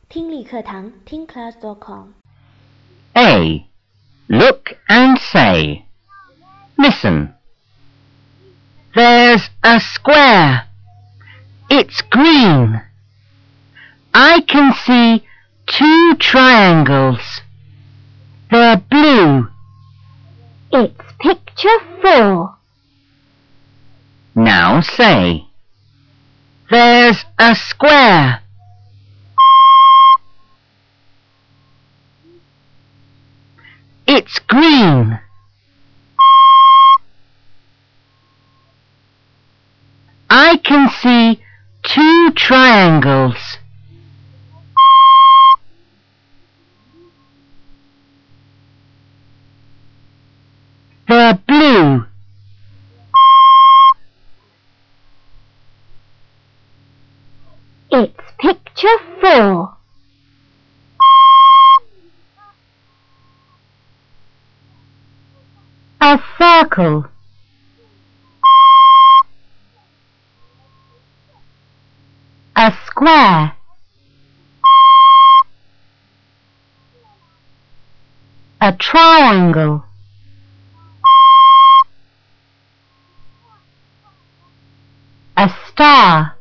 听力课堂听class.com A. Look and say. Listen. There's a square. It's green. I can see 2 triangles. They're blue. It's picture 4. Now say. There's a square. It's green. I can see 2 triangles. They're blue. It's picture 4. A circle. A square. A triangle. A star.